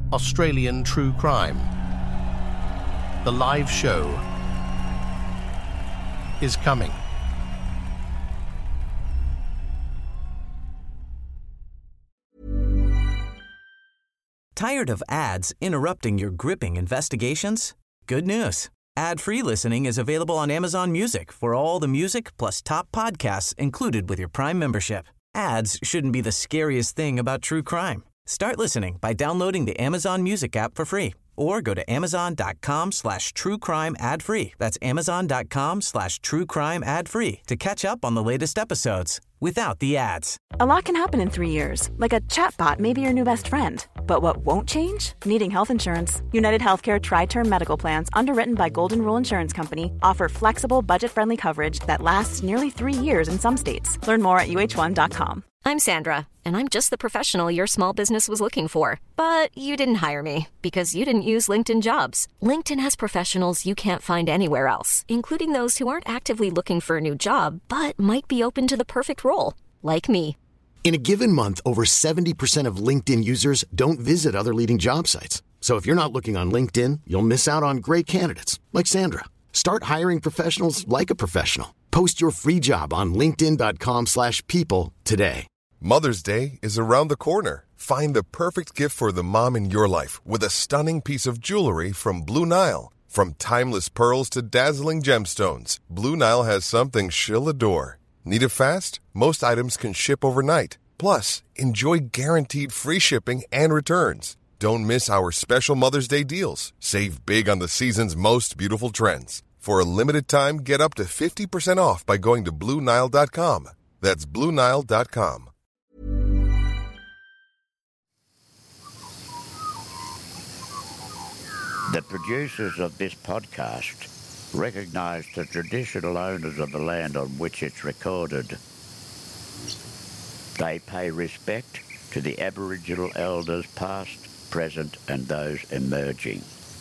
Australian True Crime. The live show is coming. Tired of ads interrupting your gripping investigations? Good news. Ad-free listening is available on Amazon Music for all the music plus top podcasts included with your Prime membership. Ads shouldn't be the scariest thing about true crime. Start listening by downloading the Amazon Music app for free or go to amazon.com/truecrime ad-free. That's amazon.com/truecrime ad-free to catch up on the latest episodes without the ads. A lot can happen in 3 years, like a chatbot may be your new best friend. But what won't change? Needing health insurance. United Healthcare Tri-Term Medical Plans, underwritten by Golden Rule Insurance Company, offer flexible, budget-friendly coverage that lasts nearly 3 years in some states. Learn more at uh1.com. I'm Sandra, and I'm just the professional your small business was looking for. But you didn't hire me because you didn't use LinkedIn Jobs. LinkedIn has professionals you can't find anywhere else, including those who aren't actively looking for a new job, but might be open to the perfect role, like me. In a given month, over 70% of LinkedIn users don't visit other leading job sites. So if you're not looking on LinkedIn, you'll miss out on great candidates like Sandra. Start hiring professionals like a professional. Post your free job on linkedin.com/people today. Mother's Day is around the corner. Find the perfect gift for the mom in your life with a stunning piece of jewelry from Blue Nile. From timeless pearls to dazzling gemstones, Blue Nile has something she'll adore. Need it fast? Most items can ship overnight. Plus, enjoy guaranteed free shipping and returns. Don't miss our special Mother's Day deals. Save big on the season's most beautiful trends. For a limited time, get up to 50% off by going to BlueNile.com. That's BlueNile.com. The producers of this podcast recognise the traditional owners of the land on which it's recorded. They pay respect to the Aboriginal elders past, present and those emerging.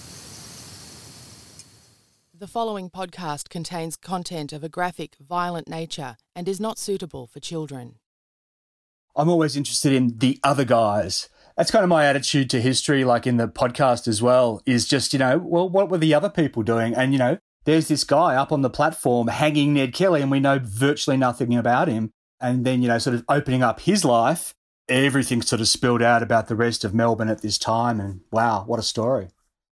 The following podcast contains content of a graphic, violent nature and is not suitable for children. I'm always interested in the other guys. That's kind of my attitude to history, like in the podcast as well, is just, well, what were the other people doing? And, there's this guy up on the platform hanging Ned Kelly and we know virtually nothing about him. And then, sort of opening up his life, everything sort of spilled out about the rest of Melbourne at this time. And wow, what a story.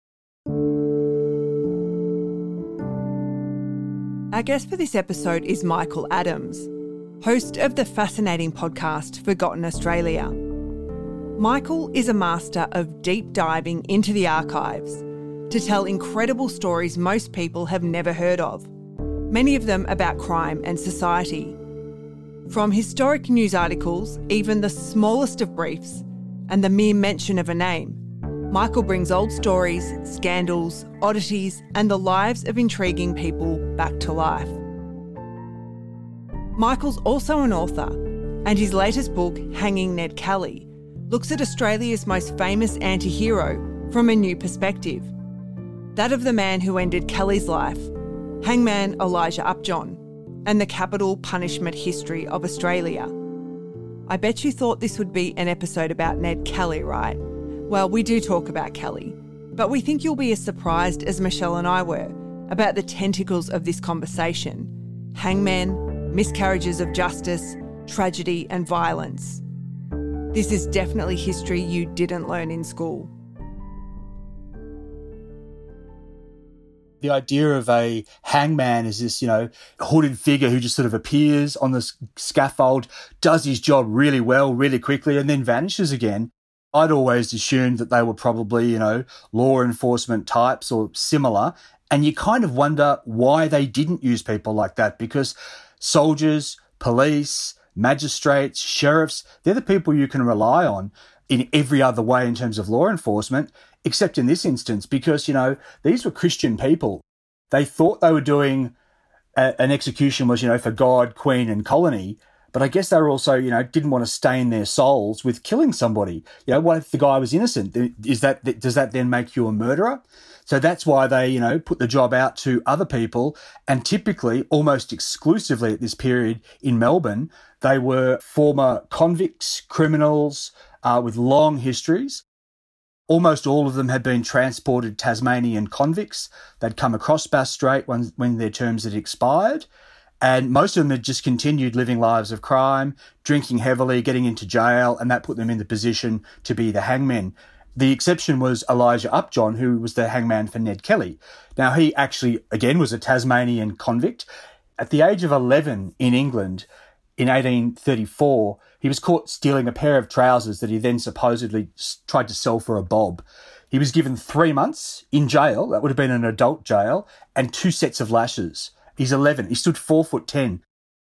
Our guest for this episode is Michael Adams, host of the fascinating podcast Forgotten Australia. Michael is a master of deep diving into the archives to tell incredible stories most people have never heard of, many of them about crime and society. From historic news articles, even the smallest of briefs, and the mere mention of a name, Michael brings old stories, scandals, oddities, and the lives of intriguing people back to life. Michael's also an author, and his latest book, Hanging Ned Kelly, looks at Australia's most famous anti-hero from a new perspective. That of the man who ended Kelly's life, Hangman Elijah Upjohn, and the capital punishment history of Australia. I bet you thought this would be an episode about Ned Kelly, right? Well, we do talk about Kelly, but we think you'll be as surprised as Michelle and I were about the tentacles of this conversation: hangmen, miscarriages of justice, tragedy and violence. This is definitely history you didn't learn in school. The idea of a hangman is this, hooded figure who just sort of appears on the scaffold, does his job really well, really quickly, and then vanishes again. I'd always assumed that they were probably, law enforcement types or similar. And you kind of wonder why they didn't use people like that, because soldiers, police, magistrates, sheriffs, they're the people you can rely on in every other way in terms of law enforcement, except in this instance, because, these were Christian people. They thought they were doing an execution was, for God, Queen and colony, but I guess they were also, didn't want to stain their souls with killing somebody. What if the guy was innocent? Does that then make you a murderer? So that's why they, put the job out to other people. And typically, almost exclusively at this period in Melbourne, they were former convicts, criminals with long histories. Almost all of them had been transported Tasmanian convicts. They'd come across Bass Strait when their terms had expired. And most of them had just continued living lives of crime, drinking heavily, getting into jail, and that put them in the position to be the hangmen. The exception was Elijah Upjohn, who was the hangman for Ned Kelly. Now, he actually, again, was a Tasmanian convict. At the age of 11 in England, in 1834, he was caught stealing a pair of trousers that he then supposedly tried to sell for a bob. He was given 3 months in jail, that would have been an adult jail, and 2 sets of lashes. He's 11. He stood 4'10".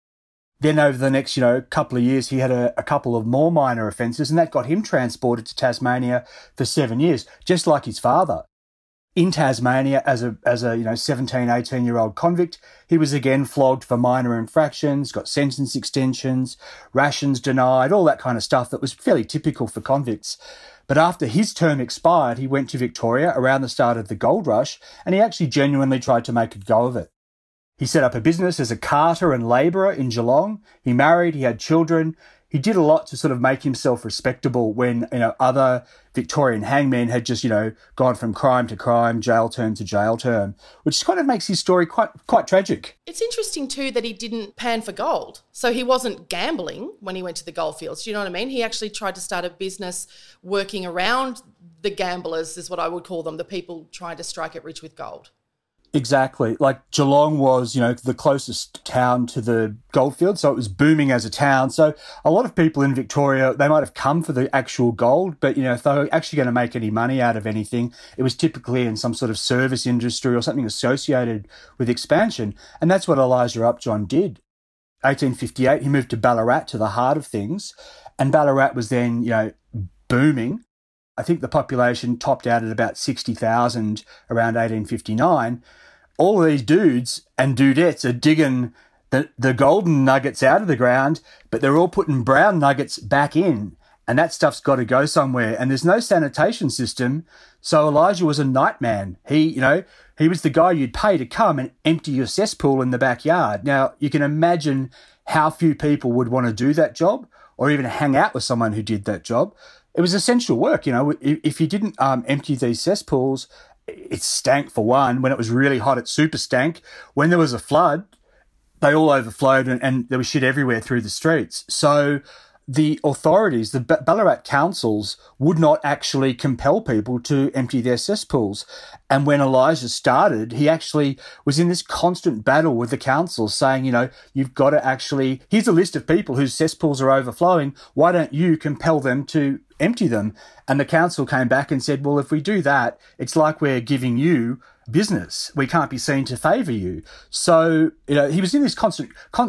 Then over the next, couple of years, he had a couple of more minor offences, and that got him transported to Tasmania for 7 years, just like his father. In Tasmania, as a 17, 18-year-old convict, he was again flogged for minor infractions, got sentence extensions, rations denied, all that kind of stuff that was fairly typical for convicts. But after his term expired, he went to Victoria around the start of the gold rush, and he actually genuinely tried to make a go of it. He set up a business as a carter and labourer in Geelong. He married, he had children. He did a lot to sort of make himself respectable when, other Victorian hangmen had just, gone from crime to crime, jail term to jail term, which kind of makes his story quite tragic. It's interesting too that he didn't pan for gold. So he wasn't gambling when he went to the goldfields. Do you know what I mean? He actually tried to start a business working around the gamblers, is what I would call them, the people trying to strike it rich with gold. Exactly. Like Geelong was, the closest town to the goldfield, so it was booming as a town. So a lot of people in Victoria, they might have come for the actual gold, but, if they were actually going to make any money out of anything, it was typically in some sort of service industry or something associated with expansion. And that's what Elijah Upjohn did. 1858, he moved to Ballarat, to the heart of things, and Ballarat was then, booming. I think the population topped out at about 60,000 around 1859. All of these dudes and dudettes are digging the golden nuggets out of the ground, but they're all putting brown nuggets back in, and that stuff's got to go somewhere. And there's no sanitation system, so Elijah was a nightman. He was the guy you'd pay to come and empty your cesspool in the backyard. Now, you can imagine how few people would want to do that job or even hang out with someone who did that job. It was essential work, If you didn't empty these cesspools, it stank for one. When it was really hot, it super stank. When there was a flood, they all overflowed and there was shit everywhere through the streets. So the authorities, the Ballarat councils, would not actually compel people to empty their cesspools. And when Elijah started, he actually was in this constant battle with the council saying, you've got to actually, here's a list of people whose cesspools are overflowing. Why don't you compel them to empty them? And the council came back and said, well, if we do that, it's like we're giving you business. We can't be seen to favour you. So, he was in this constant,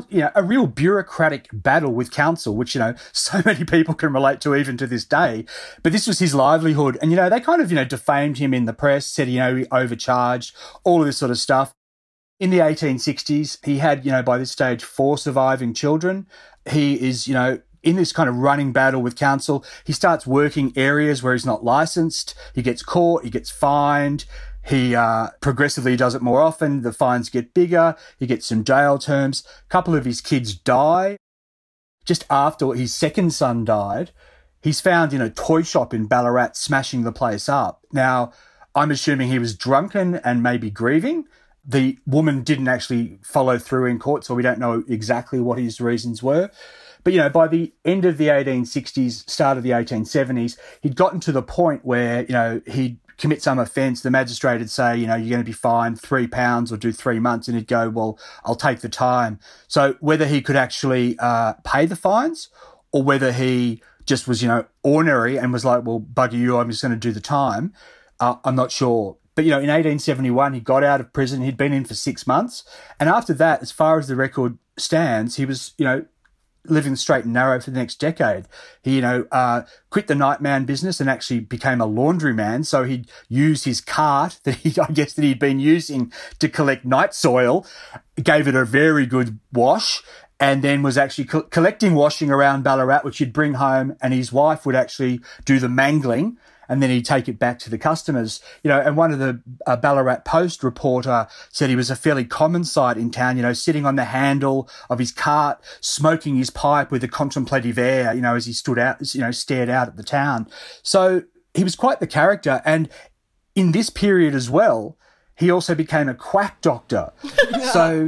a real bureaucratic battle with council, which, so many people can relate to even to this day. But this was his livelihood. And, they kind of, defamed him in the press, said, he overcharged, all of this sort of stuff. In the 1860s, he had, by this stage, 4 surviving children. He is, in this kind of running battle with council. He starts working areas where he's not licensed. He gets caught, he gets fined. He progressively does it more often. The fines get bigger. He gets some jail terms. A couple of his kids die. Just after his second son died, he's found in a toy shop in Ballarat smashing the place up. Now, I'm assuming he was drunken and maybe grieving. The woman didn't actually follow through in court, so we don't know exactly what his reasons were. But, by the end of the 1860s, start of the 1870s, he'd gotten to the point where, he'd commit some offence. The magistrate would say, you're going to be fined £3 or do 3 months. And he'd go, well, I'll take the time. So whether he could actually pay the fines or whether he just was, ornery and was like, well, bugger you, I'm just going to do the time, I'm not sure. But, in 1871, he got out of prison. He'd been in for 6 months. And after that, as far as the record stands, he was, living straight and narrow for the next decade. He, quit the nightman business and actually became a laundryman. So he'd use his cart that he'd been using to collect night soil, gave it a very good wash, and then was actually collecting washing around Ballarat, which he'd bring home, and his wife would actually do the mangling, and then he'd take it back to the customers. And one of the Ballarat Post reporter said he was a fairly common sight in town, sitting on the handle of his cart, smoking his pipe with a contemplative air, as he stood out, stared out at the town. So he was quite the character. And in this period as well, he also became a quack doctor. So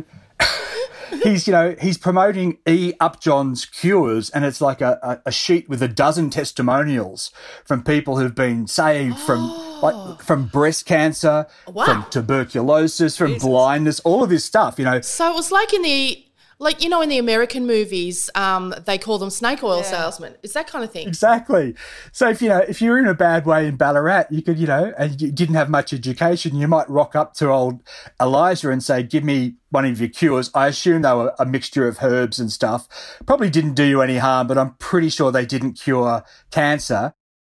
he's promoting E. Upjohn's cures, and it's like a sheet with a dozen testimonials from people who've been saved from breast cancer, from tuberculosis, from blindness, all of this stuff, So it was like in the American movies, they call them snake oil salesmen. It's that kind of thing. Exactly. So if you were in a bad way in Ballarat, you could, and you didn't have much education, you might rock up to old Elijah and say, give me one of your cures. I assume they were a mixture of herbs and stuff. Probably didn't do you any harm, but I'm pretty sure they didn't cure cancer.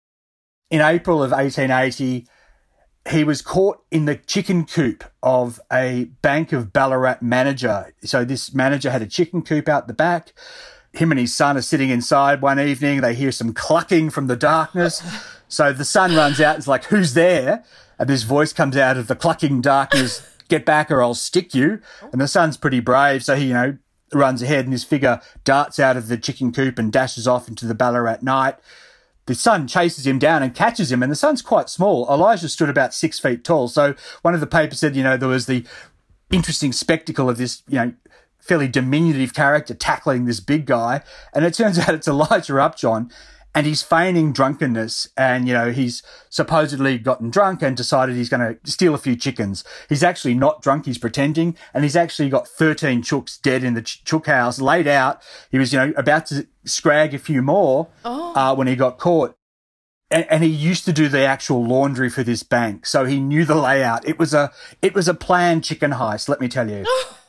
In April of 1880, he was caught in the chicken coop of a Bank of Ballarat manager. So this manager had a chicken coop out the back. Him and his son are sitting inside one evening. They hear some clucking from the darkness. So the son runs out and is like, who's there? And this voice comes out of the clucking darkness, get back or I'll stick you. And the son's pretty brave. So he, runs ahead and this figure darts out of the chicken coop and dashes off into the Ballarat night. The son chases him down and catches him, and the son's quite small. Elijah stood about 6 feet tall. So one of the papers said, there was the interesting spectacle of this, fairly diminutive character tackling this big guy. And it turns out it's Elijah Upjohn, and he's feigning drunkenness. And, he's supposedly gotten drunk and decided he's going to steal a few chickens. He's actually not drunk. He's pretending. And he's actually got 13 chooks dead in the chook house, laid out. He was, about to scrag a few more when he got caught. And he used to do the actual laundry for this bank. So he knew the layout. It was a planned chicken heist, let me tell you.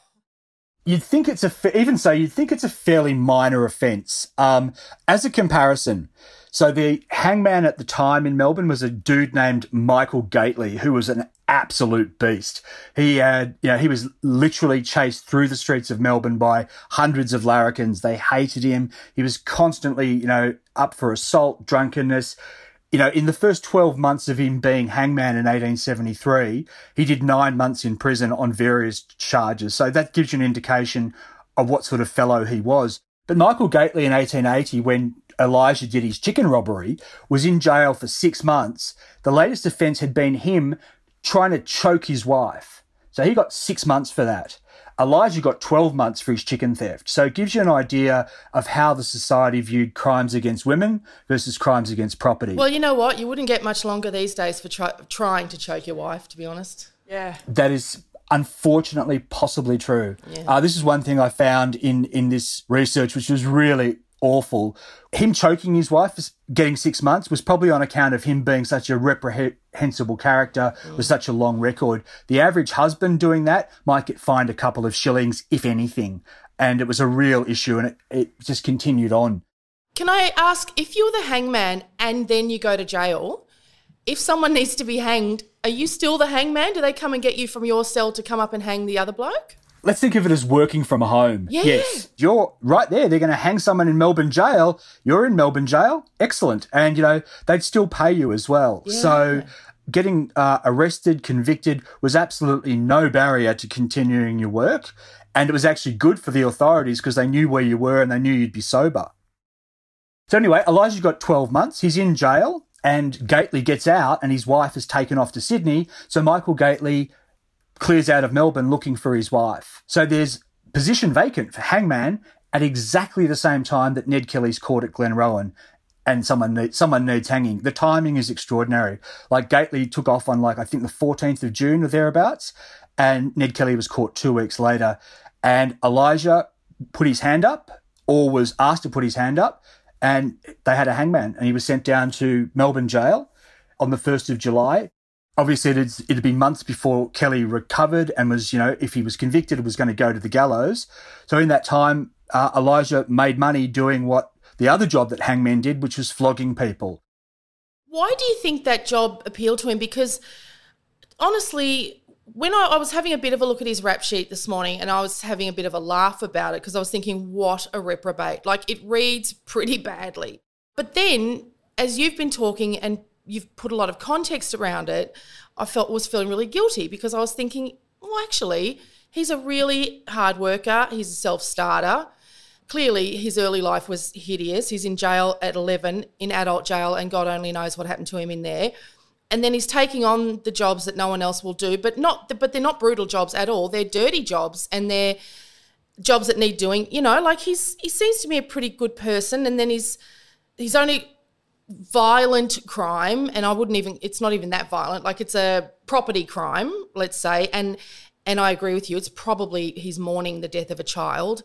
You'd think it's a fairly minor offence. As a comparison, so the hangman at the time in Melbourne was a dude named Michael Gately, who was an absolute beast. He was literally chased through the streets of Melbourne by hundreds of larrikins. They hated him. He was constantly, up for assault, drunkenness. In the first 12 months of him being hangman in 1873, he did 9 months in prison on various charges. So that gives you an indication of what sort of fellow he was. But Michael Gately in 1880, when Elijah did his chicken robbery, was in jail for 6 months. The latest offence had been him trying to choke his wife. So he got 6 months for that. Elijah got 12 months for his chicken theft. So it gives you an idea of how the society viewed crimes against women versus crimes against property. Well, you know what? You wouldn't get much longer these days for trying to choke your wife, to be honest. Yeah. That is unfortunately possibly true. Yeah. This is one thing I found in this research, which was really awful. Him choking his wife, getting 6 months, was probably on account of him being such a reprehensible character with such a long record. The average husband doing that might get fined a couple of shillings, if anything. And it was a real issue, and it just continued on. Can I ask, if you're the hangman and then you go to jail, if someone needs to be hanged, are you still the hangman? Do they come and get you from your cell to come up and hang the other bloke? Let's think of it as working from home. Yeah. Yes. You're right there. They're going to hang someone in Melbourne jail. You're in Melbourne jail. Excellent. And, they'd still pay you as well. Yeah. So getting arrested, convicted was absolutely no barrier to continuing your work. And it was actually good for the authorities because they knew where you were and they knew you'd be sober. So anyway, Elijah got 12 months. He's in jail and Gately gets out and his wife is taken off to Sydney. So Michael Gately clears out of Melbourne looking for his wife. So there's position vacant for hangman at exactly the same time that Ned Kelly's caught at Glenrowan and someone needs hanging. The timing is extraordinary. Like Gately took off on I think the 14th of June or thereabouts, and Ned Kelly was caught 2 weeks later. And Elijah put his hand up, or was asked to put his hand up, and they had a hangman, and he was sent down to Melbourne jail on the 1st of July. Obviously, it'd be months before Kelly recovered and was, if he was convicted, was going to go to the gallows. So in that time, Elijah made money doing what the other job that hangmen did, which was flogging people. Why do you think that job appealed to him? Because honestly, when I was having a bit of a look at his rap sheet this morning and I was having a bit of a laugh about it because I was thinking, what a reprobate. It reads pretty badly. But then, as you've been talking and you've put a lot of context around it, I was feeling really guilty because I was thinking, well, actually, he's a really hard worker. He's a self-starter. clearly his early life was hideous. He's in jail at 11, in adult jail, and God only knows what happened to him in there. And then he's taking on the jobs that no one else will do, but they're not brutal jobs at all. They're dirty jobs, and they're jobs that need doing. You know, like he seems to be a pretty good person, and then he's only violent crime, and it's not even that violent. Like, it's a property crime, let's say, and I agree with you. It's probably he's mourning the death of a child.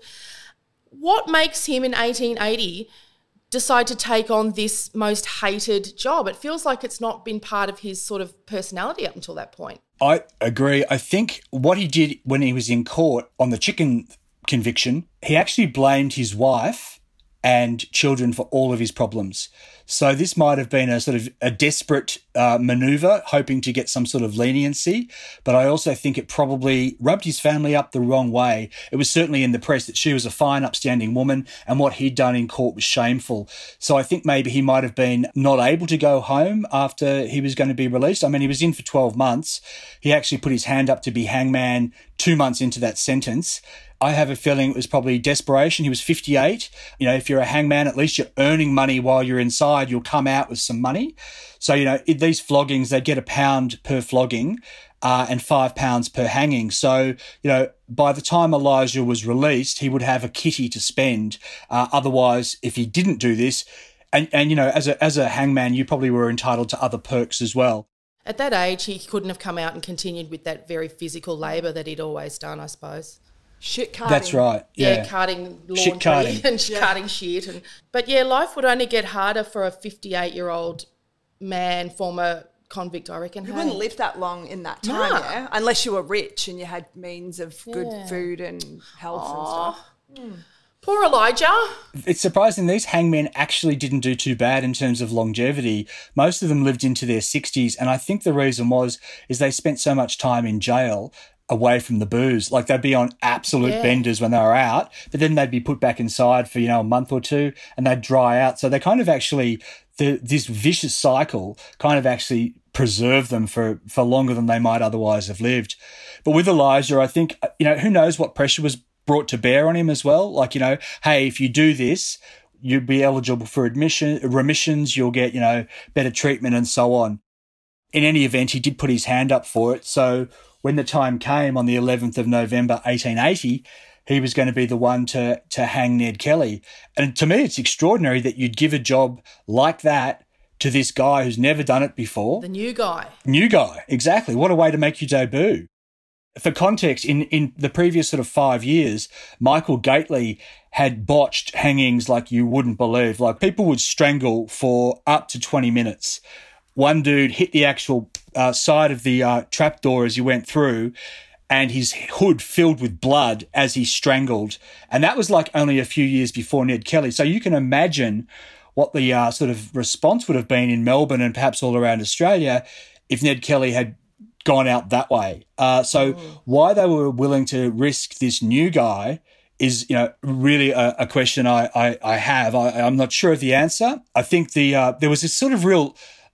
What makes him in 1880 decide to take on this most hated job? It feels like it's not been part of his sort of personality up until that point. I agree. I think what he did when he was in court on the chicken conviction, he actually blamed his wife and children for all of his problems. So this might have been a sort of a desperate manoeuvre, hoping to get some sort of leniency. But I also think it probably rubbed his family up the wrong way. It was certainly in the press that she was a fine, upstanding woman, and what he'd done in court was shameful. So I think maybe he might have been not able to go home after he was going to be released. I mean, he was in for 12 months. He actually put his hand up to be hangman 2 months into that sentence. I have a feeling it was probably desperation. He was 58. You know, if you're a hangman, at least you're earning money while you're inside. You'll come out with some money. So, you know, in these floggings, they'd get £1 per flogging and £5 per hanging. So, you know, by the time Elijah was released, he would have a kitty to spend. Otherwise, if he didn't do this, and you know, as a hangman, you probably were entitled to other perks as well. At that age, he couldn't have come out and continued with that very physical labour that he'd always done, I suppose. Shit carting. That's right. Yeah, carting laundry shit carting. and carting shit. But yeah, life would only get harder for a 58-year-old man, former convict, I reckon. You wouldn't live that long in that time, yeah? Unless you were rich and you had means of good food and health and stuff. Poor Elijah. It's surprising these hangmen actually didn't do too bad in terms of longevity. Most of them lived into their 60s, and I think the reason is they spent so much time in jail away from the booze. Like, they'd be on absolute benders when they were out, but then they'd be put back inside for, you know, a month or two, and they'd dry out. So they kind of actually, this vicious cycle kind of actually preserved them for longer than they might otherwise have lived. But with Elijah, I think, you know, who knows what pressure was brought to bear on him as well. Like, you know, hey, if you do this, you'll be eligible for remissions, you'll get, you know, better treatment and so on. In any event, he did put his hand up for it. So when the time came on the 11th of November, 1880, he was going to be the one to hang Ned Kelly. And to me, it's extraordinary that you'd give a job like that to this guy who's never done it before. The new guy. New guy, exactly. What a way to make your debut. For context, in the previous sort of 5 years, Michael Gately had botched hangings like you wouldn't believe. Like, people would strangle for up to 20 minutes. One dude hit the actual side of the trapdoor as he went through, and his hood filled with blood as he strangled. And that was like only a few years before Ned Kelly. So you can imagine what the sort of response would have been in Melbourne and perhaps all around Australia if Ned Kelly had gone out that way. So why they were willing to risk this new guy is, you know, really a question I have. I'm not sure of the answer. I think there was this sort of real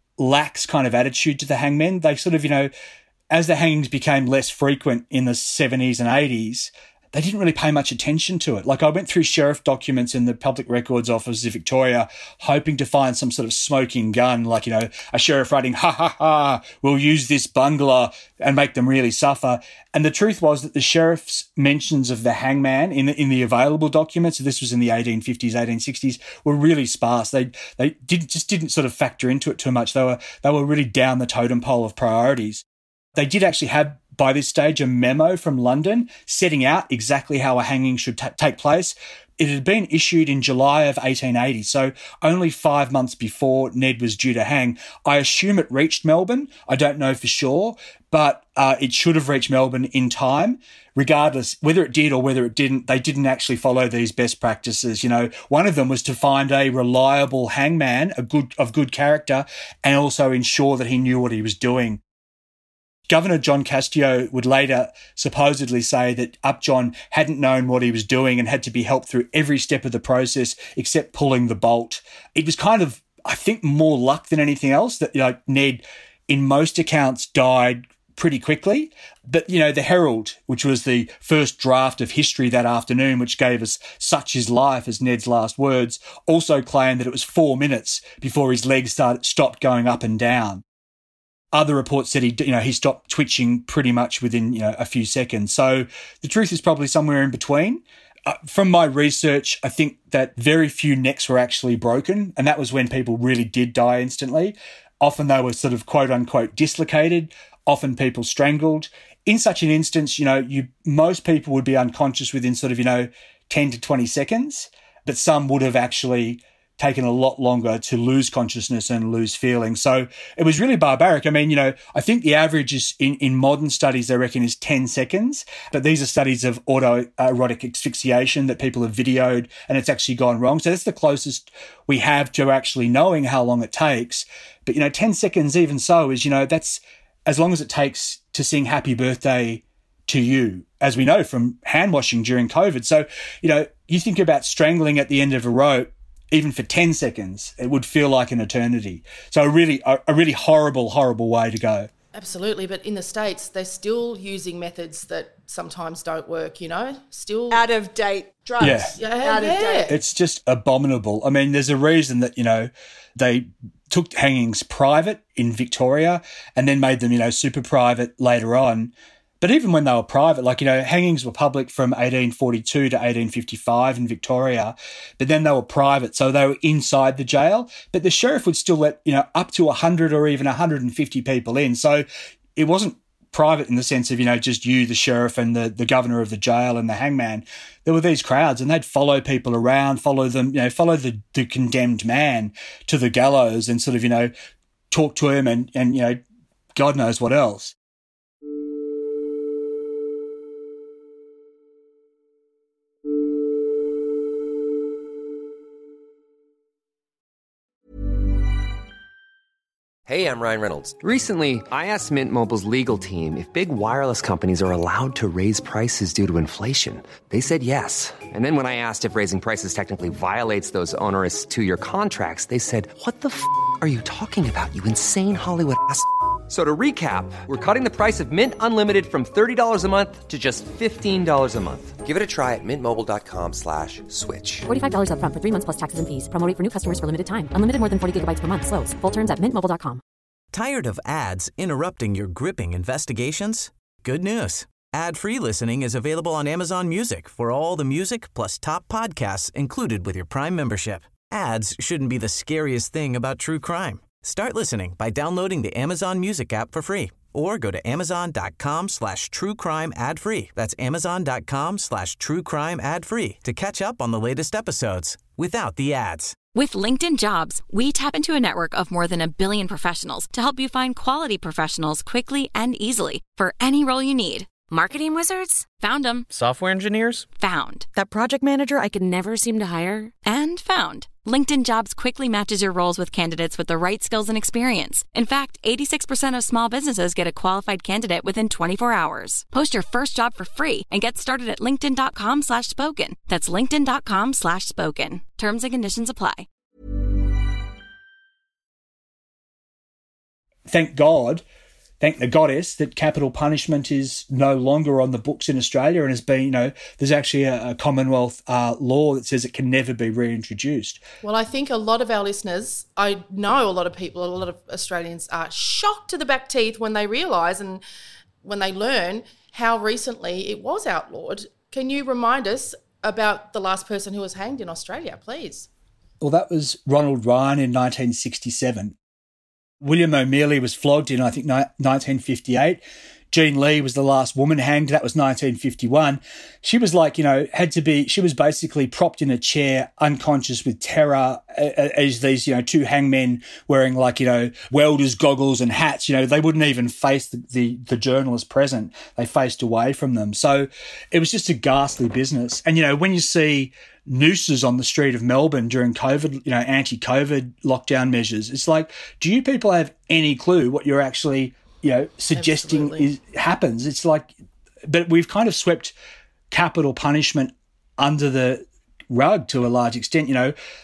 lax kind of attitude to the hangmen. They sort of, you know, as the hangings became less frequent in the 70s and 80s, they didn't really pay much attention to it. Like, I went through sheriff documents in the Public Records Office of Victoria hoping to find some sort of smoking gun, like, you know, a sheriff writing, ha, ha, ha, we'll use this bungler and make them really suffer. And the truth was that the sheriff's mentions of the hangman in the available documents, this was in the 1850s, 1860s, were really sparse. They didn't sort of factor into it too much. They were really down the totem pole of priorities. They did actually have, by this stage, a memo from London setting out exactly how a hanging should take place. It had been issued in July of 1880, so only 5 months before Ned was due to hang. I assume it reached Melbourne. I don't know for sure, but it should have reached Melbourne in time. Regardless, whether it did or whether it didn't, they didn't actually follow these best practices. You know, one of them was to find a reliable hangman, of good character, and also ensure that he knew what he was doing. Governor John Castillo would later supposedly say that Upjohn hadn't known what he was doing and had to be helped through every step of the process except pulling the bolt. It was kind of, I think, more luck than anything else that, you know, Ned, in most accounts, died pretty quickly. But, the Herald, which was the first draft of history that afternoon, which gave us "Such is life" as Ned's last words, also claimed that it was 4 minutes before his legs stopped going up and down. Other reports said he stopped twitching pretty much within, a few seconds. So the truth is probably somewhere in between. From my research, I think that very few necks were actually broken, and that was when people really did die instantly. Often they were sort of quote unquote dislocated. Often people strangled. In such an instance, most people would be unconscious within sort of, 10 to 20 seconds, but some would have actually taken a lot longer to lose consciousness and lose feeling. So it was really barbaric. I mean, I think the average is in modern studies, they reckon, is 10 seconds. But these are studies of autoerotic asphyxiation that people have videoed, and it's actually gone wrong. So that's the closest we have to actually knowing how long it takes. But, 10 seconds, even so, is, that's as long as it takes to sing "Happy Birthday" to you, as we know from hand washing during COVID. So, you think about strangling at the end of a rope, even for 10 seconds, it would feel like an eternity. So a really horrible, horrible way to go. Absolutely. But in the States, they're still using methods that sometimes don't work, still out of date drugs. Yeah. Out of date. It's just abominable. I mean, there's a reason that, they took hangings private in Victoria and then made them, super private later on. But even when they were private, hangings were public from 1842 to 1855 in Victoria, but then they were private, so they were inside the jail. But the sheriff would still let, up to 100 or even 150 people in. So it wasn't private in the sense of, just you, the sheriff, and the governor of the jail and the hangman. There were these crowds, and they'd follow people around, follow them, follow the condemned man to the gallows and sort of, talk to him and God knows what else. Hey, I'm Ryan Reynolds. Recently, I asked Mint Mobile's legal team if big wireless companies are allowed to raise prices due to inflation. They said yes. And then when I asked if raising prices technically violates those onerous 2-year contracts, they said, "What the f*** are you talking about, you insane Hollywood ass f- So to recap, we're cutting the price of Mint Unlimited from $30 a month to just $15 a month. Give it a try at mintmobile.com/switch. $45 up front for 3 months plus taxes and fees. Promo rate for new customers for limited time. Unlimited more than 40 gigabytes per month. Slows full terms at mintmobile.com. Tired of ads interrupting your gripping investigations? Good news. Ad-free listening is available on Amazon Music for all the music plus top podcasts included with your Prime membership. Ads shouldn't be the scariest thing about true crime. Start listening by downloading the Amazon Music app for free or go to amazon.com/truecrime ad-free. That's amazon.com/truecrime ad-free to catch up on the latest episodes without the ads. With LinkedIn Jobs, we tap into a network of more than 1 billion professionals to help you find quality professionals quickly and easily for any role you need. Marketing wizards? Found them. Software engineers? Found. That project manager I could never seem to hire? And found. LinkedIn Jobs quickly matches your roles with candidates with the right skills and experience. In fact, 86% of small businesses get a qualified candidate within 24 hours. Post your first job for free and get started at linkedin.com/spoken. That's linkedin.com/spoken. Terms and conditions apply. Thank God, thank the goddess, that capital punishment is no longer on the books in Australia and has been, there's actually a Commonwealth law that says it can never be reintroduced. Well, I think a lot of our listeners, I know a lot of people, a lot of Australians are shocked to the back teeth when they realise and when they learn how recently it was outlawed. Can you remind us about the last person who was hanged in Australia, please? Well, that was Ronald Ryan in 1967. William O'Meally was flogged in, I think, 1958. Jean Lee was the last woman hanged. That was 1951. She was she was basically propped in a chair, unconscious with terror, as these, two hangmen wearing welder's goggles and hats. They wouldn't even face the journalists present. They faced away from them. So it was just a ghastly business. And, when you see nooses on the street of Melbourne during COVID, anti-COVID lockdown measures, it's like, do you people have any clue what you're actually suggesting happens? It's like, but we've kind of swept capital punishment under the rug to a large extent.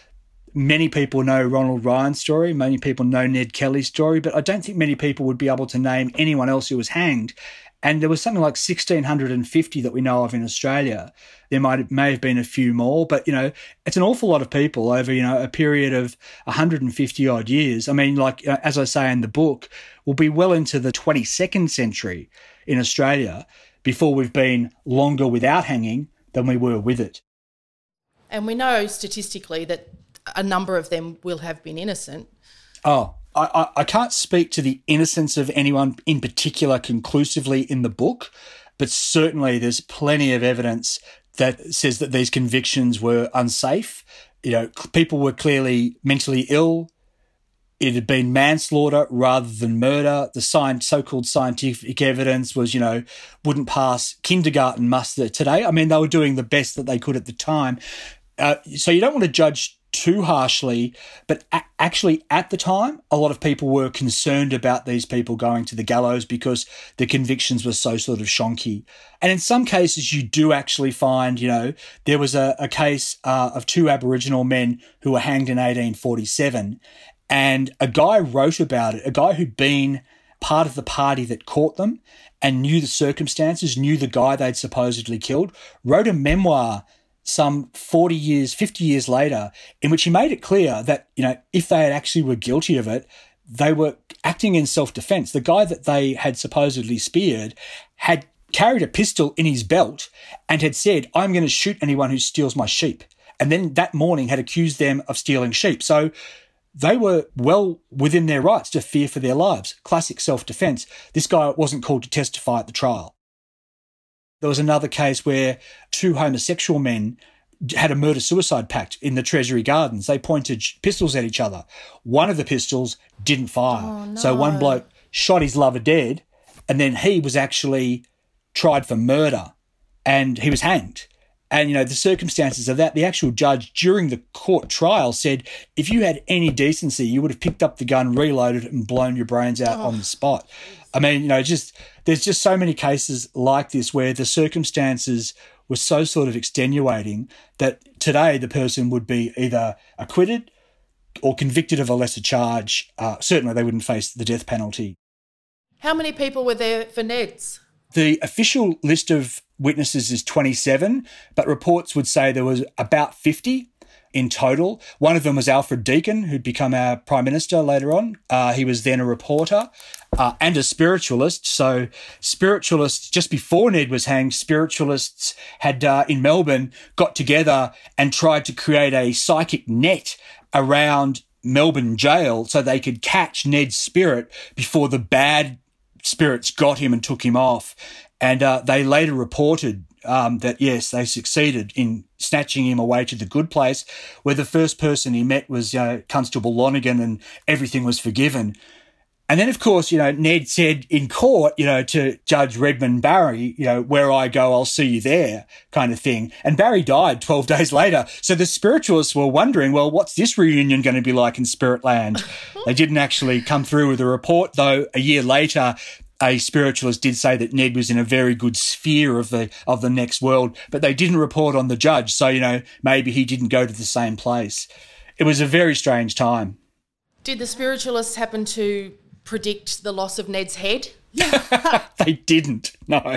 Many people know Ronald Ryan's story. Many people know Ned Kelly's story, but I don't think many people would be able to name anyone else who was hanged. And there was something like 1,650 that we know of in Australia. There may have been a few more, but, it's an awful lot of people over, a period of 150 odd years. I mean, as I say in the book, we'll be well into the 22nd century in Australia before we've been longer without hanging than we were with it. And we know statistically that a number of them will have been innocent. Oh, I can't speak to the innocence of anyone in particular conclusively in the book, but certainly there's plenty of evidence that says that these convictions were unsafe. People were clearly mentally ill. It had been manslaughter rather than murder. The so-called scientific evidence was, wouldn't pass kindergarten muster today. I mean, they were doing the best that they could at the time. So you don't want to judge too harshly, but actually at the time, a lot of people were concerned about these people going to the gallows because the convictions were so sort of shonky. And in some cases, you do actually find, there was a case of two Aboriginal men who were hanged in 1847, and a guy wrote about it, a guy who'd been part of the party that caught them and knew the circumstances, knew the guy they'd supposedly killed, wrote a memoir some 50 years later, in which he made it clear that, if they actually were guilty of it, they were acting in self-defense. The guy that they had supposedly speared had carried a pistol in his belt and had said, "I'm going to shoot anyone who steals my sheep." And then that morning had accused them of stealing sheep. So they were well within their rights to fear for their lives. Classic self-defense. This guy wasn't called to testify at the trial. There was another case where two homosexual men had a murder-suicide pact in the Treasury Gardens. They pointed pistols at each other. One of the pistols didn't fire. Oh, no. So one bloke shot his lover dead, and then he was actually tried for murder, and he was hanged. And, the circumstances of that, the actual judge during the court trial said, if you had any decency, you would have picked up the gun, reloaded it, and blown your brains out on the spot. I mean, there's just so many cases like this where the circumstances were so sort of extenuating that today the person would be either acquitted or convicted of a lesser charge. Certainly they wouldn't face the death penalty. How many people were there for Ned's? The official list of witnesses is 27, but reports would say there was about 50 in total. One of them was Alfred Deakin, who'd become our Prime Minister later on. He was then a reporter and a spiritualist. So spiritualists, just before Ned was hanged, spiritualists had in Melbourne got together and tried to create a psychic net around Melbourne jail so they could catch Ned's spirit before the bad spirits got him and took him off. And they later reported that, yes, they succeeded in snatching him away to the good place, where the first person he met was Constable Lonergan, and everything was forgiven. And then, of course, Ned said in court, to Judge Redmond Barry, where I go, I'll see you there, kind of thing. And Barry died 12 days later. So the spiritualists were wondering, well, what's this reunion going to be like in Spirit Land? They didn't actually come through with a report, though a year later, a spiritualist did say that Ned was in a very good sphere of the next world, but they didn't report on the judge. So, maybe he didn't go to the same place. It was a very strange time. Did the spiritualists happen to predict the loss of Ned's head? They didn't, no.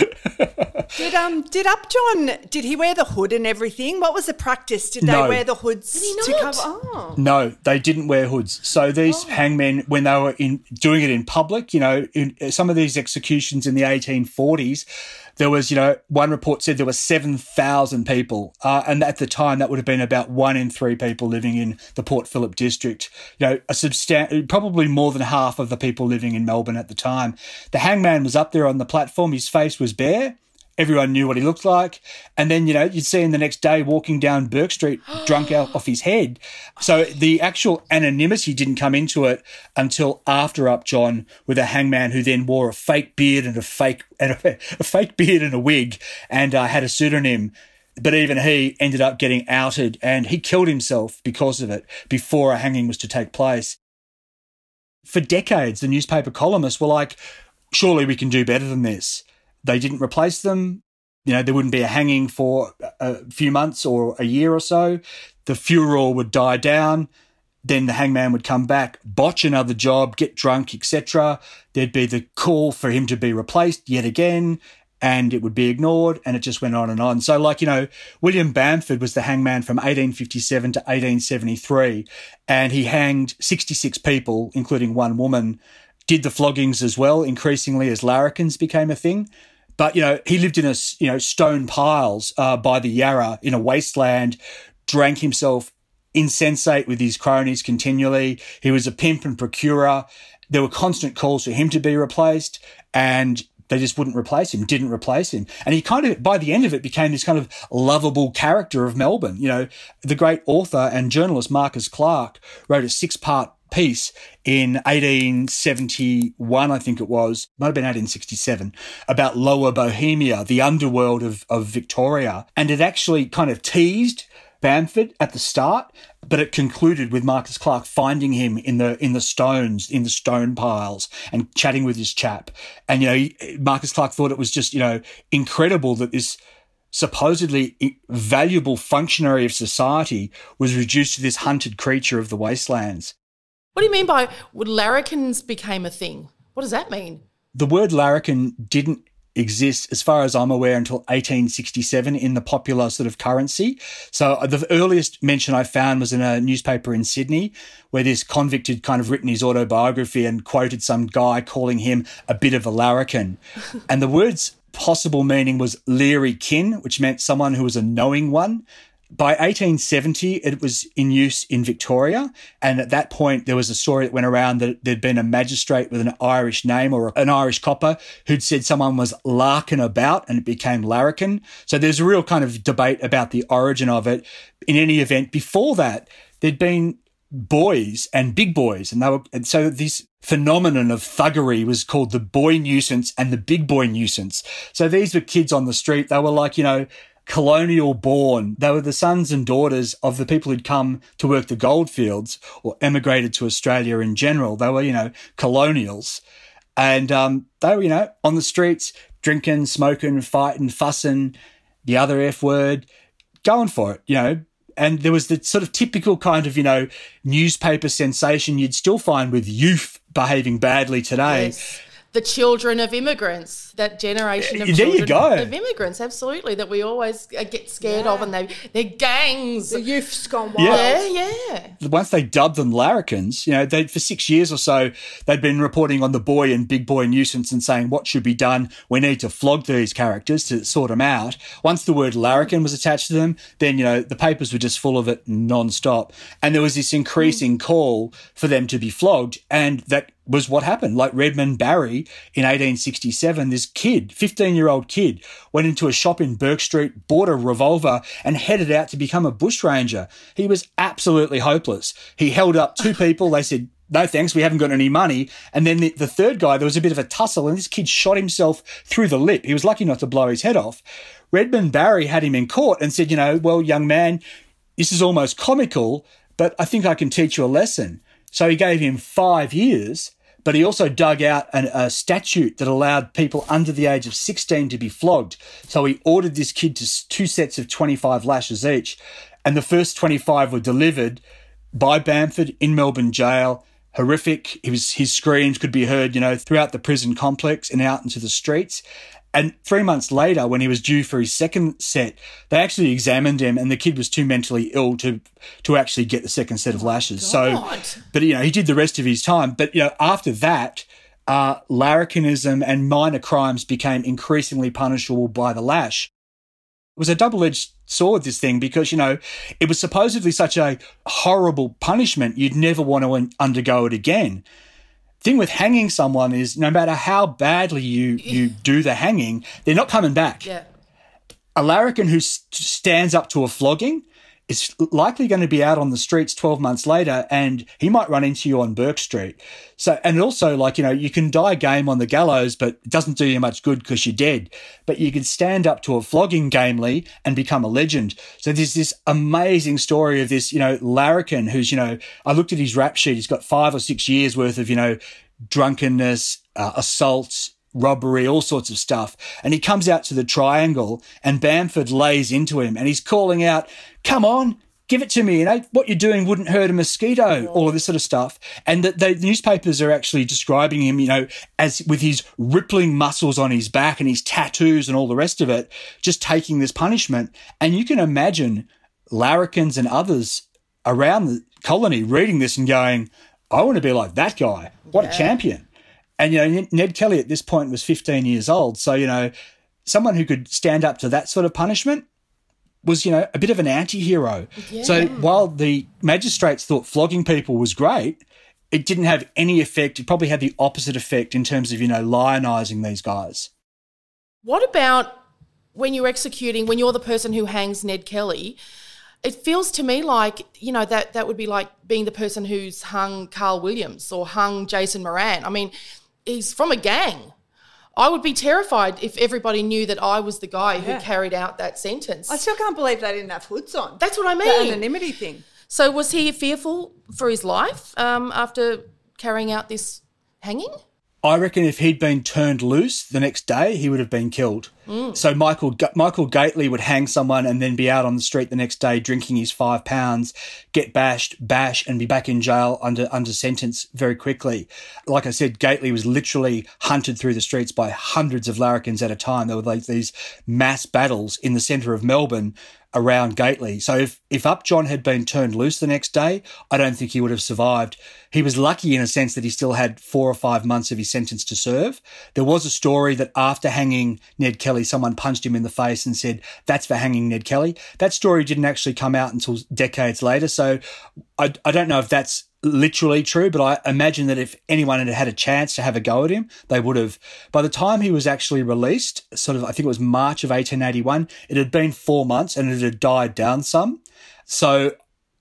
Did Upjohn, did he wear the hood and everything? What was the practice? Did they wear the hoods to cover? Oh. No, they didn't wear hoods. So these hangmen, when they were doing it in public, in some of these executions in the 1840s, there was, one report said there were 7,000 people. And at the time, that would have been about 1 in 3 people living in the Port Phillip district. Probably more than half of the people living in Melbourne at the time. The hangman was up there on the platform. His face was bare. Everyone knew what he looked like. And then, you'd see him the next day walking down Burke Street drunk out off his head. So the actual anonymity didn't come into it until after Upjohn, with a hangman who then wore a fake beard and a fake beard and a wig and had a pseudonym. But even he ended up getting outed, and he killed himself because of it before a hanging was to take place. For decades, the newspaper columnists were like, surely we can do better than this. They didn't replace them. There wouldn't be a hanging for a few months or a year or so. the furor would die down. Then the hangman would come back, botch another job, get drunk, etc. There'd be the call for him to be replaced yet again, and it would be ignored, and it just went on and on. So, William Bamford was the hangman from 1857 to 1873, and he hanged 66 people, including one woman, did the floggings as well, increasingly as larrikins became a thing. But, he lived in stone piles by the Yarra in a wasteland, drank himself insensate with his cronies continually. He was a pimp and procurer. There were constant calls for him to be replaced, and they just wouldn't replace him, didn't replace him. And he kind of, by the end of it, became this kind of lovable character of Melbourne. The great author and journalist Marcus Clarke wrote a 6-part piece in 1871, I think it was, might have been 1867, about Lower Bohemia, the underworld of Victoria. And it actually kind of teased Bamford at the start, but it concluded with Marcus Clarke finding him in the stone piles and chatting with his chap. And, Marcus Clarke thought it was just, incredible that this supposedly valuable functionary of society was reduced to this hunted creature of the wastelands. What do you mean by larrikins became a thing? What does that mean? The word larrikin didn't exist, as far as I'm aware, until 1867 in the popular sort of currency. So the earliest mention I found was in a newspaper in Sydney, where this convict had kind of written his autobiography and quoted some guy calling him a bit of a larrikin. And the word's possible meaning was leery kin, which meant someone who was a knowing one. By 1870, it was in use in Victoria, and at that point there was a story that went around that there'd been a magistrate with an Irish name or an Irish copper who'd said someone was larking about, and it became larrikin. So there's a real kind of debate about the origin of it. In any event, before that, there'd been boys and big boys, and so this phenomenon of thuggery was called the boy nuisance and the big boy nuisance. So these were kids on the street. They were colonial born. They were the sons and daughters of the people who'd come to work the goldfields or emigrated to Australia in general. They were, colonials. And they were, on the streets, drinking, smoking, fighting, fussing, the other F word, going for it, And there was the sort of typical kind of, newspaper sensation you'd still find with youth behaving badly today. Yes. The children of immigrants, that generation of there children you go. of immigrants, absolutely, that we always get scared of, and they're gangs. The youth's gone wild. Yeah. Once they dubbed them larrikins, they for 6 years or so, they'd been reporting on the boy and big boy nuisance and saying what should be done. We need to flog these characters to sort them out. Once the word larrikin was attached to them, then, the papers were just full of it non-stop. And there was this increasing call for them to be flogged, and that was what happened. Like Redmond Barry in 1867, this kid, 15-year-old kid, went into a shop in Burke Street, bought a revolver and headed out to become a bushranger. He was absolutely hopeless. He held up 2 people. They said, no thanks, we haven't got any money. And then the third guy, there was a bit of a tussle, and this kid shot himself through the lip. He was lucky not to blow his head off. Redmond Barry had him in court and said, well, young man, this is almost comical, but I think I can teach you a lesson. So he gave him 5 years, but he also dug out a statute that allowed people under the age of 16 to be flogged. So he ordered this kid to 2 sets of 25 lashes each, and the first 25 were delivered by Bamford in Melbourne jail. Horrific. His screams could be heard, throughout the prison complex and out into the streets. And 3 months later, when he was due for his second set, they actually examined him, and the kid was too mentally ill to actually get the second set of lashes. God. So, but he did the rest of his time. But after that, larrikinism and minor crimes became increasingly punishable by the lash. It was a double-edged sword, this thing, because it was supposedly such a horrible punishment you'd never want to undergo it again. Thing with hanging someone is no matter how badly you do the hanging, they're not coming back. Yeah. A larrikin who stands up to a flogging is likely going to be out on the streets 12 months later, and he might run into you on Burke Street. So, and also, you can die game on the gallows, but it doesn't do you much good because you're dead. But you can stand up to a flogging gamely and become a legend. So there's this amazing story of this, larrikin who's, I looked at his rap sheet. He's got 5 or 6 years worth of, drunkenness, assaults, robbery, all sorts of stuff. And he comes out to the triangle, and Bamford lays into him, and he's calling out, come on, give it to me, you know, what you're doing wouldn't hurt a mosquito, all of this sort of stuff. And the newspapers are actually describing him, you know, as with his rippling muscles on his back and his tattoos and all the rest of it, just taking this punishment. And you can imagine larrikins and others around the colony reading this and going, I want to be like that guy. What a champion. And, you know, Ned Kelly at this point was 15 years old. So, you know, someone who could stand up to that sort of punishment was, you know, a bit of an anti-hero. Yeah. So while the magistrates thought flogging people was great, it didn't have any effect. It probably had the opposite effect in terms of, you know, lionising these guys. What about when you're executing, when you're the person who hangs Ned Kelly? It feels to me like, you know, that would be like being the person who's hung Carl Williams or hung Jason Moran. I mean, he's from a gang. I would be terrified if everybody knew that I was the guy who carried out that sentence. I still can't believe they didn't have hoods on. That's what I mean. The anonymity thing. So was he fearful for his life after carrying out this hanging? I reckon if he'd been turned loose the next day, he would have been killed. So Michael Gately would hang someone and then be out on the street the next day drinking his 5 pounds, get bash, and be back in jail under sentence very quickly. Like I said, Gately was literally hunted through the streets by hundreds of larrikins at a time. There were like these mass battles in the centre of Melbourne around Gately. So if Upjohn had been turned loose the next day, I don't think he would have survived. He was lucky in a sense that he still had 4 or 5 months of his sentence to serve. There was a story that after hanging Ned Kelly, someone punched him in the face and said, that's for hanging Ned Kelly. That story didn't actually come out until decades later. So I don't know if that's literally true, but I imagine that if anyone had had a chance to have a go at him, they would have. By the time he was actually released, sort of, I think it was March of 1881, it had been 4 months and it had died down some. So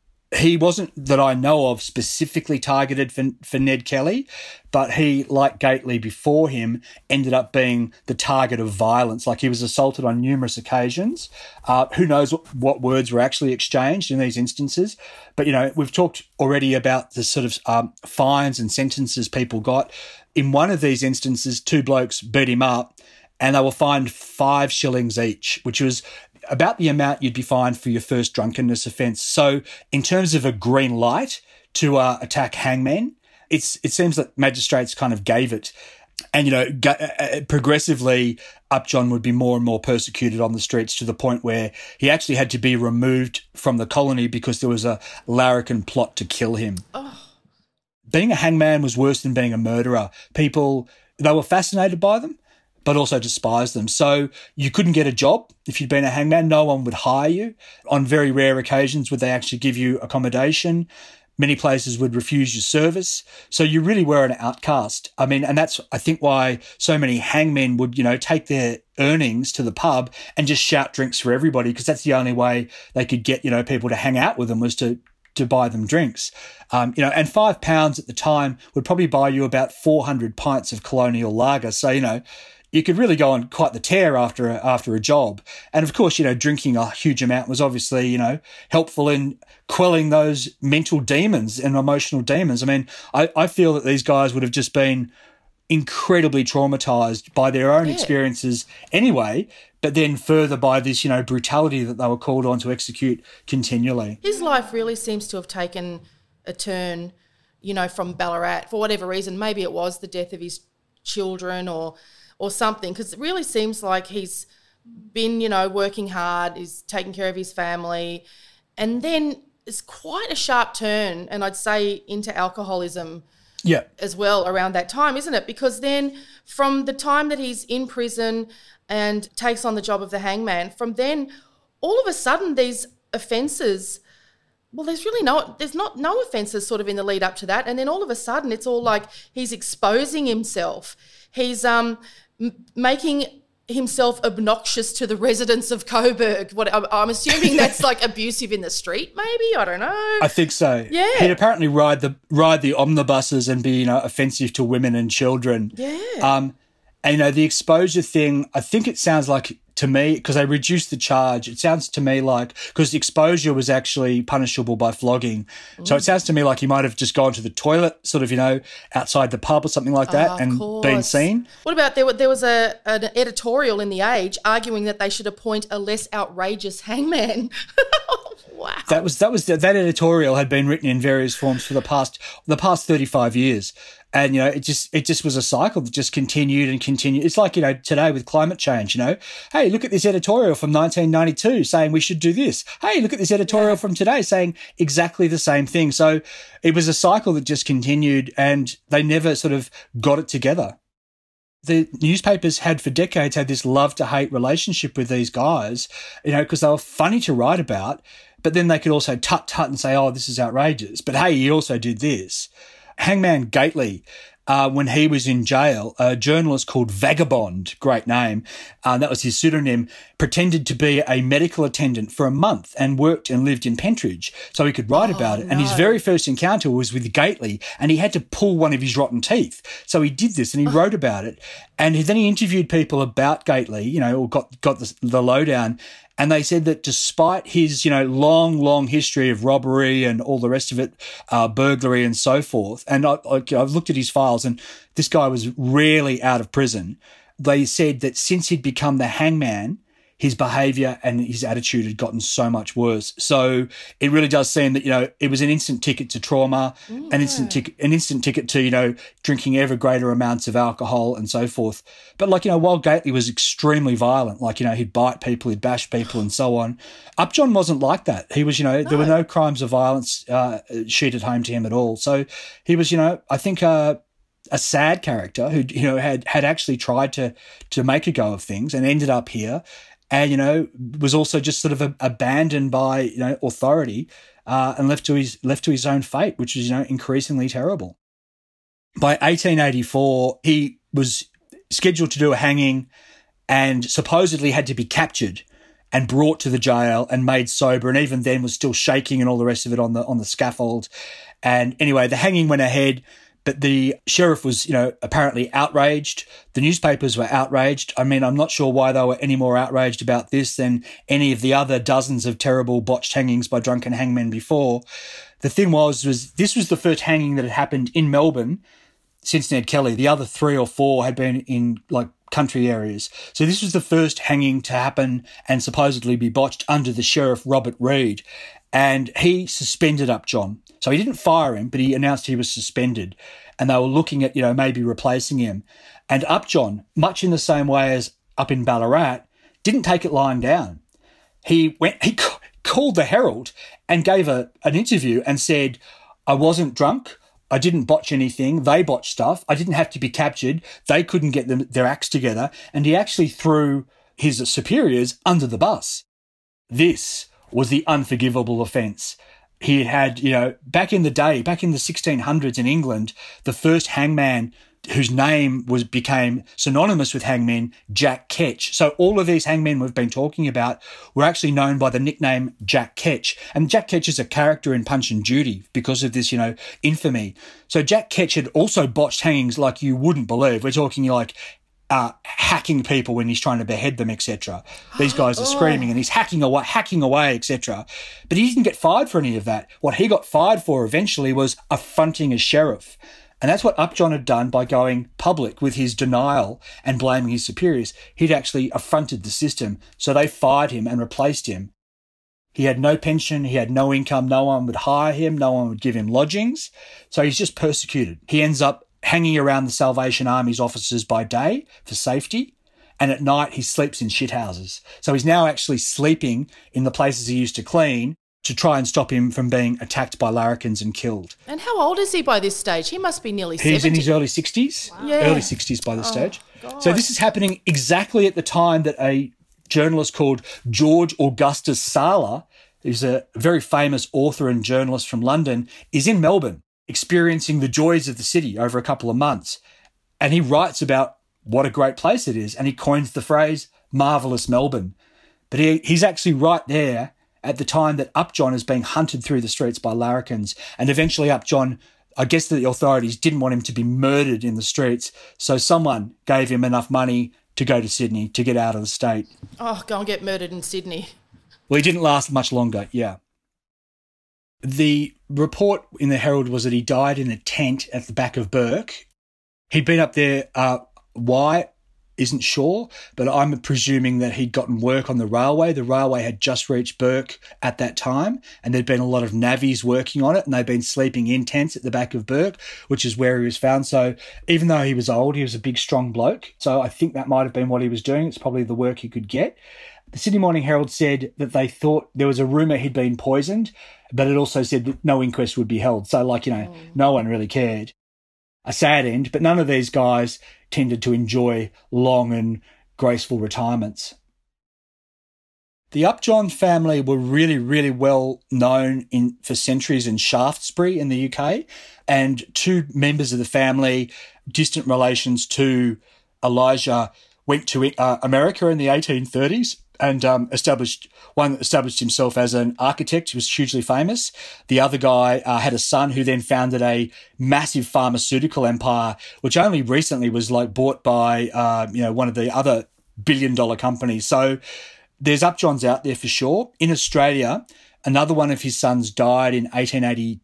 he wasn't, that I know of, specifically targeted for Ned Kelly, but he, like Gately before him, ended up being the target of violence. Like, he was assaulted on numerous occasions. Who knows what words were actually exchanged in these instances. But, you know, we've talked already about the sort of fines and sentences people got. In one of these instances, 2 blokes beat him up and they were fined 5 shillings each, which was about the amount you'd be fined for your first drunkenness offence. So in terms of a green light to attack hangmen, it seems that magistrates kind of gave it. And, you know, progressively, Upjohn would be more and more persecuted on the streets to the point where he actually had to be removed from the colony because there was a larrikin plot to kill him. Oh. Being a hangman was worse than being a murderer. People, they were fascinated by them, but also despised them. So you couldn't get a job if you'd been a hangman. No one would hire you. On very rare occasions would they actually give you accommodation. Many places would refuse your service. So you really were an outcast. I mean, and that's, I think, why so many hangmen would, you know, take their earnings to the pub and just shout drinks for everybody, because that's the only way they could get, you know, people to hang out with them, was to buy them drinks. You know, and £5 at the time would probably buy you about 400 pints of colonial lager. So, you know, you could really go on quite the tear after a job. And of course, you know, drinking a huge amount was obviously, you know, helpful in quelling those mental demons and emotional demons. I mean, I feel that these guys would have just been incredibly traumatized by their own experiences anyway, but then further by this, you know, brutality that they were called on to execute continually. His life really seems to have taken a turn, you know, from Ballarat for whatever reason. Maybe it was the death of his children or something, because it really seems like he's been, you know, working hard, he's taking care of his family, and then it's quite a sharp turn, and I'd say into alcoholism as well around that time, isn't it? Because then from the time that he's in prison and takes on the job of the hangman, from then all of a sudden these offences, well, there's no offences sort of in the lead up to that, and then all of a sudden it's all like he's exposing himself. He's making himself obnoxious to the residents of Coburg. What I'm assuming that's like abusive in the street, maybe? I don't know. I think so. Yeah. He'd apparently ride the omnibuses and be, you know, offensive to women and children. Yeah. And, you know, the exposure thing, I think it sounds like, to me, because they reduced the charge, it sounds to me like, because the exposure was actually punishable by flogging. So it sounds to me like he might have just gone to the toilet, sort of, you know, outside the pub or something like that, and been seen. What about there was an editorial in The Age arguing that they should appoint a less outrageous hangman. Wow. That editorial had been written in various forms for the past 35 years. And, it just was a cycle that just continued and continued. It's like, today with climate change, hey, look at this editorial from 1992 saying we should do this. Hey, look at this editorial from today saying exactly the same thing. So it was a cycle that just continued and they never sort of got it together. The newspapers had for decades had this love-to-hate relationship with these guys, because they were funny to write about, but then they could also tut-tut and say, oh, this is outrageous. But hey, he also did this. Hangman Gately, when he was in jail, a journalist called Vagabond, great name, that was his pseudonym, pretended to be a medical attendant for a month and worked and lived in Pentridge so he could write about it. No. And his very first encounter was with Gately and he had to pull one of his rotten teeth. So he did this and he wrote about it. And then he interviewed people about Gately, or got the lowdown. And they said that despite his, long history of robbery and all the rest of it, burglary and so forth, and I've looked at his files and this guy was rarely out of prison, they said that since he'd become the hangman, his behaviour and his attitude had gotten so much worse. So it really does seem that, it was an instant ticket to trauma, an instant ticket to, drinking ever greater amounts of alcohol and so forth. But while Gately was extremely violent, he'd bite people, he'd bash people and so on, Upjohn wasn't like that. He was, there were no crimes of violence sheeted home to him at all. So he was, I think, a sad character who, had actually tried to make a go of things and ended up here. And, was also just sort of abandoned by, authority and left to his own fate, which is, increasingly terrible. By 1884, he was scheduled to do a hanging and supposedly had to be captured and brought to the jail and made sober, and even then was still shaking and all the rest of it on the scaffold. And anyway, the hanging went ahead. But the sheriff was, apparently outraged. The newspapers were outraged. I mean, I'm not sure why they were any more outraged about this than any of the other dozens of terrible botched hangings by drunken hangmen before. The thing was this was the first hanging that had happened in Melbourne since Ned Kelly. The other 3 or 4 had been in, country areas. So this was the first hanging to happen and supposedly be botched under the Sheriff Robert Reid. And he suspended Upjohn. So he didn't fire him, but he announced he was suspended. And they were looking at, maybe replacing him. And Upjohn, much in the same way as up in Ballarat, didn't take it lying down. He called the Herald and gave an interview and said, I wasn't drunk. I didn't botch anything. They botched stuff. I didn't have to be captured. They couldn't get their acts together. And he actually threw his superiors under the bus. This was the unforgivable offence. He had, back in the day, back in the 1600s in England, the first hangman whose name became synonymous with hangmen, Jack Ketch. So all of these hangmen we've been talking about were actually known by the nickname Jack Ketch. And Jack Ketch is a character in Punch and Judy because of this, infamy. So Jack Ketch had also botched hangings like you wouldn't believe. We're talking hacking people when he's trying to behead them, etc. These guys are screaming and he's hacking away, etc. But he didn't get fired for any of that. What he got fired for eventually was affronting a sheriff. And that's what Upjohn had done by going public with his denial and blaming his superiors. He'd actually affronted the system. So they fired him and replaced him. He had no pension. He had no income. No one would hire him. No one would give him lodgings. So he's just persecuted. He ends up hanging around the Salvation Army's offices by day for safety, and at night he sleeps in shithouses. So he's now actually sleeping in the places he used to clean to try and stop him from being attacked by larrikins and killed. And how old is he by this stage? He must be nearly 70. He's in his early 60s. Wow. Yeah. Early 60s by this stage. God. So this is happening exactly at the time that a journalist called George Augustus Sala, who's a very famous author and journalist from London, is in Melbourne, experiencing the joys of the city over a couple of months. And he writes about what a great place it is, and he coins the phrase, marvellous Melbourne. But he's actually right there at the time that Upjohn is being hunted through the streets by larrikins. And eventually Upjohn, I guess the authorities didn't want him to be murdered in the streets, so someone gave him enough money to go to Sydney, to get out of the state. Oh, go and get murdered in Sydney. Well, he didn't last much longer, yeah. The report in the Herald was that he died in a tent at the back of Bourke. He'd been up there. Why? isn't sure, but I'm presuming that he'd gotten work on the railway. The railway had just reached Bourke at that time, and there'd been a lot of navvies working on it, and they'd been sleeping in tents at the back of Bourke, which is where he was found. So even though he was old, he was a big, strong bloke. So I think that might have been what he was doing. It's probably the work he could get. The Sydney Morning Herald said that they thought there was a rumour he'd been poisoned, but it also said that no inquest would be held. So, no one really cared. A sad end, but none of these guys tended to enjoy long and graceful retirements. The Upjohn family were really, really well known for centuries in Shaftesbury in the UK, and two members of the family, distant relations to Elijah, went to America in the 1830s and established himself as an architect. He was hugely famous. The other guy had a son who then founded a massive pharmaceutical empire, which only recently was bought by one of the other billion-dollar companies. So there's Upjohns out there for sure. In Australia, another one of his sons died in early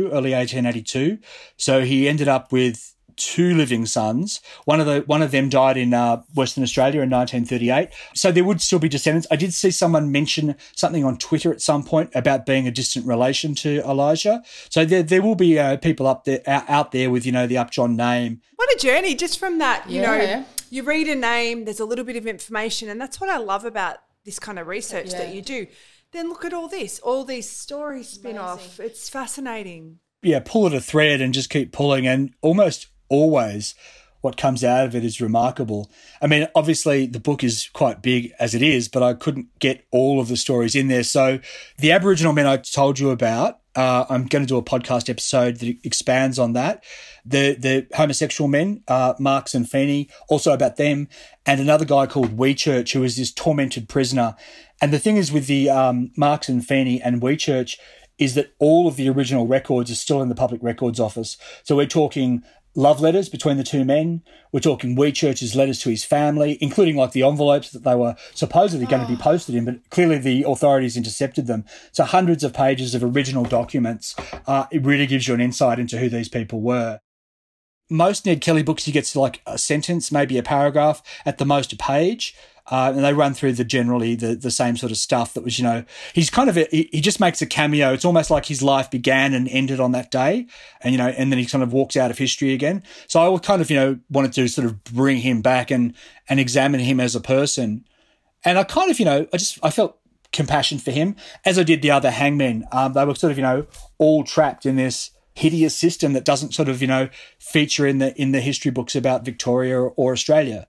1882. So he ended up with two living sons. One of them died in Western Australia in 1938. So there would still be descendants. I did see someone mention something on Twitter at some point about being a distant relation to Elijah. So there will be people out there with the Upjohn name. What a journey! Just from that, you read a name. There's a little bit of information, and that's what I love about this kind of research that you do. Then look at all these stories spin off. It's fascinating. Yeah, pull at a thread and just keep pulling, and almost always what comes out of it is remarkable. I mean, obviously the book is quite big as it is, but I couldn't get all of the stories in there. So the Aboriginal men I told you about, I'm going to do a podcast episode that expands on that. The homosexual men, Marks and Feeney, also about them, and another guy called Wheechurch, who is this tormented prisoner. And the thing is with the Marks and Feeney and Wheechurch is that all of the original records are still in the Public Records Office. So we're talking love letters between the two men. We're talking Wheechurch's letters to his family, including the envelopes that they were supposedly going to be posted in, but clearly the authorities intercepted them. So hundreds of pages of original documents. It really gives you an insight into who these people were. Most Ned Kelly books, you get to a sentence, maybe a paragraph, at the most a page. And they run through generally the same sort of stuff that was, he's kind of, he just makes a cameo. It's almost like his life began and ended on that day. And, and then he kind of walks out of history again. So I kind of, wanted to sort of bring him back and examine him as a person. And I kind of, I felt compassion for him, as I did the other hangmen. They were sort of, all trapped in this hideous system that doesn't sort of, feature in the history books about Victoria or Australia.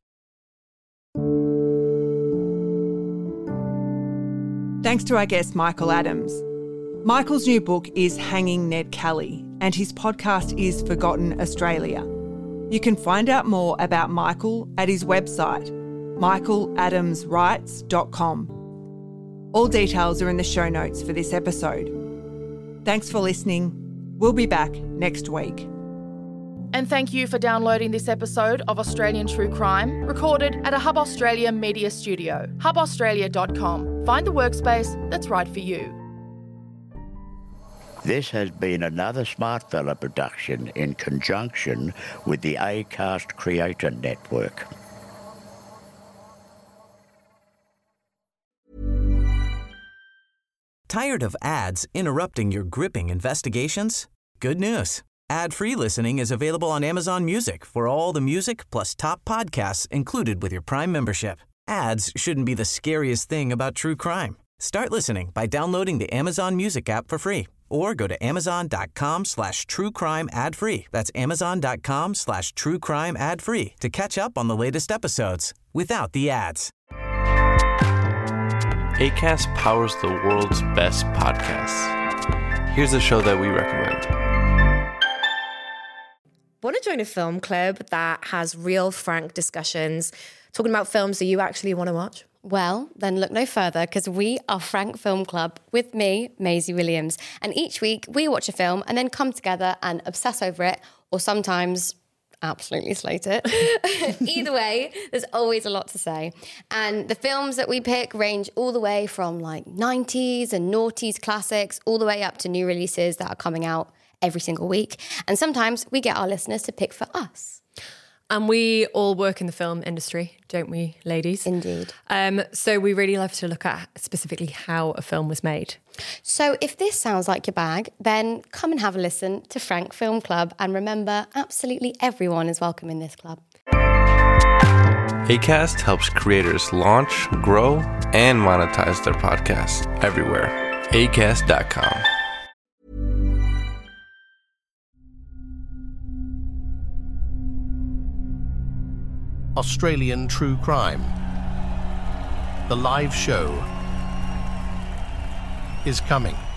Thanks to our guest, Michael Adams. Michael's new book is Hanging Ned Kelly, and his podcast is Forgotten Australia. You can find out more about Michael at his website, michaeladamswrites.com. All details are in the show notes for this episode. Thanks for listening. We'll be back next week. And thank you for downloading this episode of Australian True Crime, recorded at a Hub Australia media studio, hubaustralia.com. Find the workspace that's right for you. This has been another Smartfella production in conjunction with the Acast Creator Network. Tired of ads interrupting your gripping investigations? Good news. Ad-free listening is available on Amazon Music for all the music plus top podcasts included with your Prime membership. Ads shouldn't be the scariest thing about true crime. Start listening by downloading the Amazon Music app for free or go to amazon.com/truecrime ad-free. That's amazon.com/truecrime ad-free to catch up on the latest episodes without the ads. Acast powers the world's best podcasts. Here's a show that we recommend. Want to join a film club that has real, frank discussions, talking about films that you actually want to watch? Well, then look no further, because we are Frank Film Club with me, Maisie Williams. And each week we watch a film and then come together and obsess over it, or sometimes absolutely slate it. Either way, there's always a lot to say. And the films that we pick range all the way from 90s and noughties classics, all the way up to new releases that are coming out every single week. And sometimes we get our listeners to pick for us. And we all work in the film industry, don't we, ladies? Indeed. So we really love to look at specifically how a film was made. So if this sounds like your bag, then come and have a listen to Frank Film Club. And remember, absolutely everyone is welcome in this club. Acast helps creators launch, grow, and monetize their podcasts everywhere. Acast.com. Australian True Crime. The live show is coming.